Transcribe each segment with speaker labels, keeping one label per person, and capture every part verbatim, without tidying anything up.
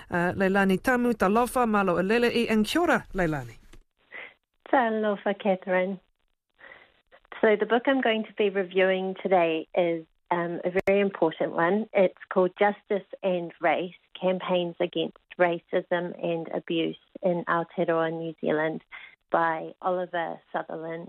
Speaker 1: Uh, Leilani Tamu, talofa, malo alele e en kia ora, Leilani.
Speaker 2: Talofa, Catherine. So the book I'm going to be reviewing today is um, a very important one. It's called Justice and Race, Campaigns Against Racism and Abuse in Aotearoa, New Zealand, by Oliver Sutherland.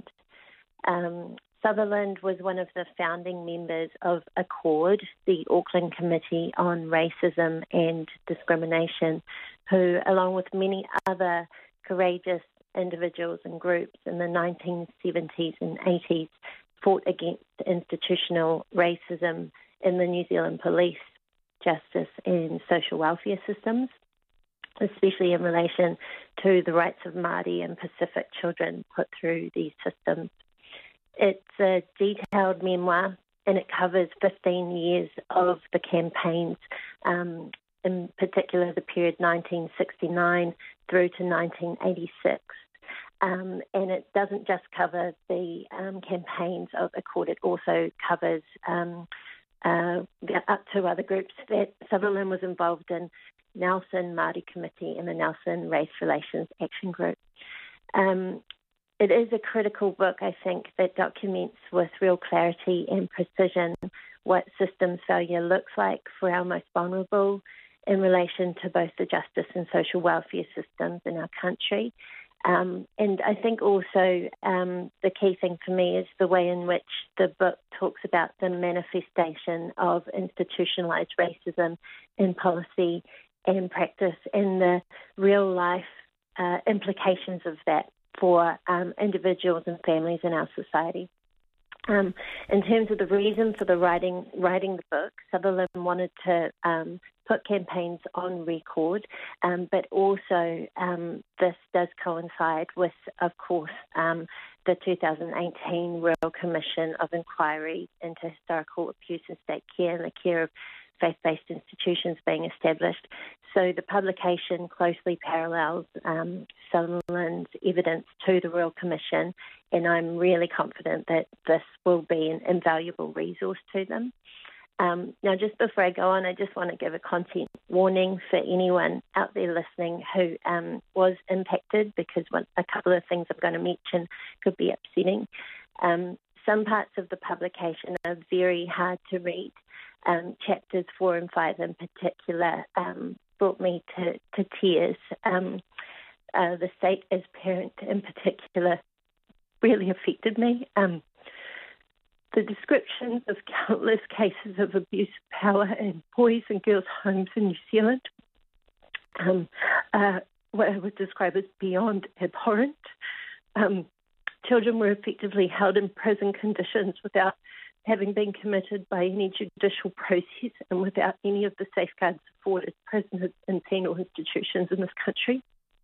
Speaker 2: Um, Sutherland was one of the founding members of ACORD, the Auckland Committee on Racism and Discrimination, who, along with many other courageous individuals and groups in the nineteen seventies and eighties, fought against institutional racism in the New Zealand police, justice and social welfare systems, especially in relation to the rights of Māori and Pacific children put through these systems. It's a detailed memoir, and it covers fifteen years of the campaigns, um, in particular the period nineteen sixty-nine through to nineteen eighty-six. Um, and it doesn't just cover the um, campaigns of ACORD, it also covers um, uh, up to other groups that Sutherland was involved in, Nelson Māori Committee and the Nelson Race Relations Action Group. Um, it is a critical book, I think, that documents with real clarity and precision what systems failure looks like for our most vulnerable in relation to both the justice and social welfare systems in our country. Um, and I think also um, the key thing for me is the way in which the book talks about the manifestation of institutionalised racism in policy and practice and the real life uh, implications of that for um, individuals and families in our society. Um, in terms of the reason for the writing writing the book, Sutherland wanted to um, put campaigns on record, um, but also um, this does coincide with, of course, um, the two thousand eighteen Royal Commission of Inquiry into Historical Abuse in State Care and the care of faith-based institutions being established. So the publication closely parallels um, Sutherland's evidence to the Royal Commission, and I'm really confident that this will be an invaluable resource to them. Um, now, just before I go on, I just want to give a content warning for anyone out there listening who um, was impacted, because one, a couple of things I'm going to mention could be upsetting. Um, some parts of the publication are very hard to read. Um, chapters four and five in particular um, brought me to, to tears. Um, uh, the state as parent in particular really affected me. Um, the descriptions of countless cases of abuse of power in boys and girls' homes in New Zealand, um, uh, what I would describe as beyond abhorrent. Um, children were effectively held in prison conditions without having been committed by any judicial process and without any of the safeguards afforded prisoners in penal institutions in this country.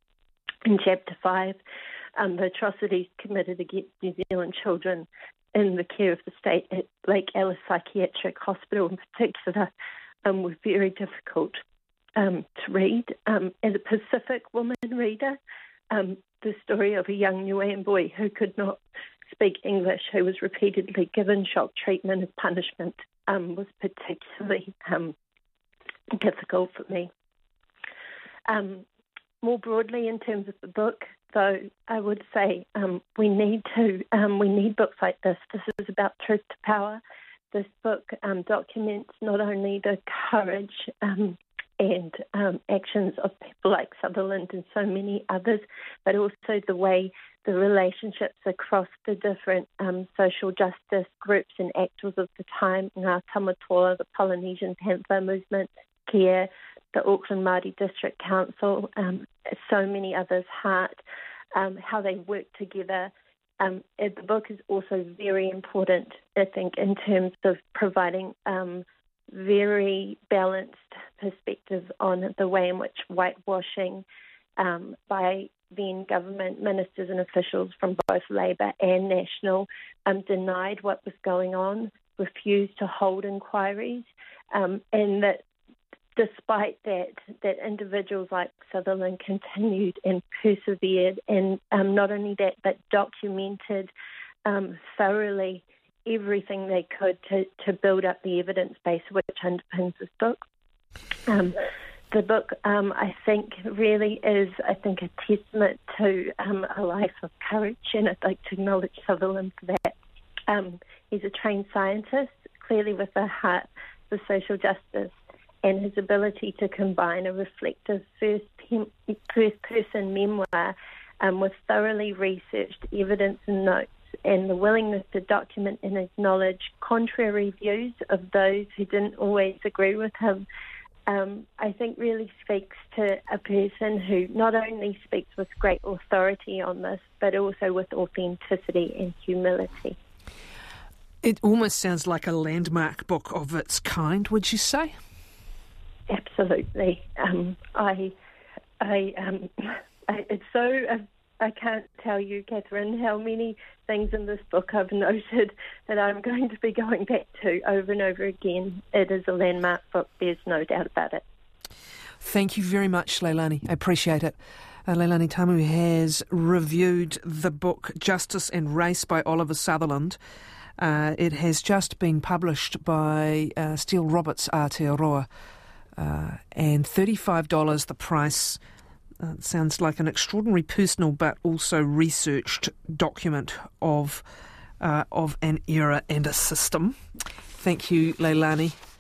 Speaker 2: In Chapter five, um, the atrocities committed against New Zealand children in the care of the state at Lake Alice Psychiatric Hospital in particular um, were very difficult um, to read. Um, as a Pacific woman reader, um, the story of a young Niuean boy who could not speak English, who was repeatedly given shock treatment as punishment, um, was particularly um, difficult for me. Um, more broadly, in terms of the book, though, I would say um, we need to um, we need books like this. This is about truth to power. This book um, documents not only the courage um, and um, actions of people like Sutherland and so many others, but also the way the relationships across the different um, social justice groups and actors of the time, Ngā Tamatoa, the Polynesian Panther Movement, CARE, the Auckland Māori District Council, um, so many others, Heart, um, how they work together. Um, the book is also very important, I think, in terms of providing um, very balanced perspective on the way in which whitewashing um, by then government ministers and officials from both Labour and National um, denied what was going on, refused to hold inquiries, um, and that despite that, that individuals like Sutherland continued and persevered, and um, not only that, but documented um, thoroughly everything they could to, to build up the evidence base which underpins this book. Um, the book, um, I think, really is, I think, a testament to um, a life of courage, and I'd like to acknowledge Sutherland for that. Um, he's a trained scientist, clearly with a heart for social justice, and his ability to combine a reflective first pe- first-person memoir um, with thoroughly researched evidence and notes, and the willingness to document and acknowledge contrary views of those who didn't always agree with him, um, I think really speaks to a person who not only speaks with great authority on this, but also with authenticity and humility.
Speaker 1: It almost sounds like a landmark book of its kind, would you say?
Speaker 2: Absolutely. Um, I, I, um, I, it's so. Uh, I can't tell you, Catherine, how many things in this book I've noted that I'm going to be going back to over and over again. It is a landmark book. There's no doubt about it.
Speaker 1: Thank you very much, Leilani. I appreciate it. Uh, Leilani Tamu has reviewed the book Justice and Race by Oliver Sutherland. Uh, it has just been published by uh, Steele Roberts Aotearoa, uh, and thirty-five dollars the price. Uh, sounds like an extraordinary personal but also researched document of uh, of an era and a system. Thank you, Leilani.